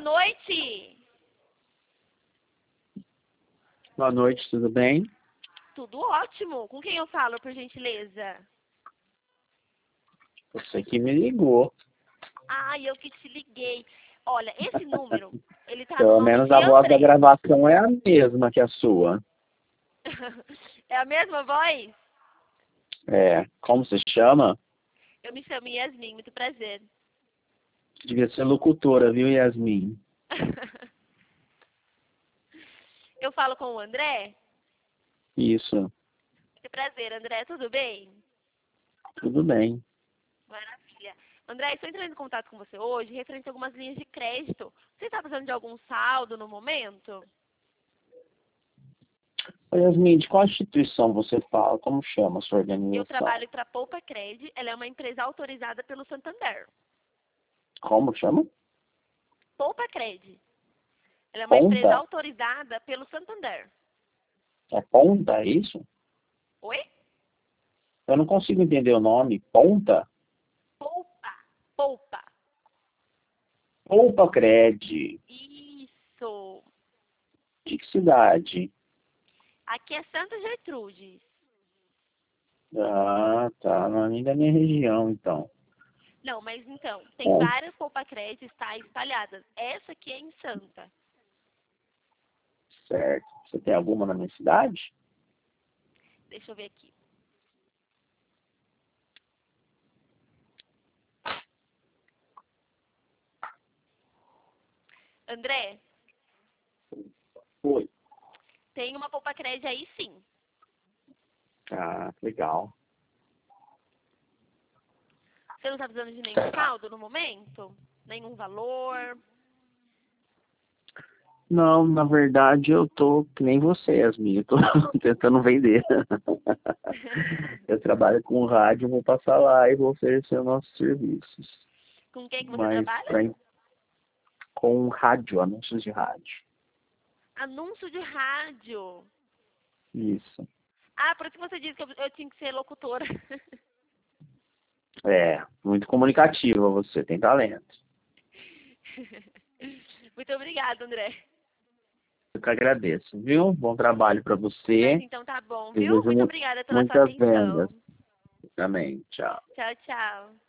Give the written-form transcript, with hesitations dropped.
noite. Boa noite, tudo bem? Tudo ótimo. Com quem eu falo, por gentileza? Você que me ligou. Eu que te liguei. Olha, esse número, ele tá no Pelo nome menos de a voz da André. gravação é a mesma que a sua. É a mesma voz? É, como se chama? Eu me chamo Yasmin, muito prazer. Devia ser locutora, viu, Yasmin? Eu falo com o André? Isso, Muito prazer, André, tudo bem? tudo bem. Maravilha. André, estou entrando em contato com você hoje referente a algumas linhas de crédito. Você está precisando de algum saldo no momento? Ô, Yasmin, de qual instituição você fala? Como chama a sua Eu organização? trabalho para a Poupa Cred, ela é uma empresa autorizada pelo Santander. Como chama? Poupa Cred. Ela é uma empresa Ponta? autorizada pelo Santander. É Ponta, é isso? Oi? Eu não consigo entender o nome. Ponta? Poupa. Poupa. Poupa Cred. Isso. De que cidade? Aqui é Santa Gertrudes. Ah, tá. Não é nem da minha região, então. Não, mas então, tem Bom, várias Poupa Cred espalhadas. Essa aqui é em Santa. certo. Você tem alguma na minha cidade? Deixa eu ver aqui. André, Oi. tem uma Poupa Cred aí sim. Ah, legal. Você não está precisando de nenhum saldo no momento? Nenhum valor? Não, na verdade eu tô que nem você, Yasmin. Eu tô tentando vender. Eu trabalho com rádio, vou passar lá e vou oferecer os nossos serviços. Com quem que você Mas trabalha? com rádio, anúncios de rádio. Anúncio de rádio. Isso. Por isso que você disse que eu tinha que ser locutora. É, muito comunicativa você, tem talento. Muito obrigada, André. Eu que agradeço, viu? Bom trabalho para Mas você. então tá bom, viu? Desejo Muito obrigada pela sua muitas vendas atenção. também. Tchau. Tchau, tchau.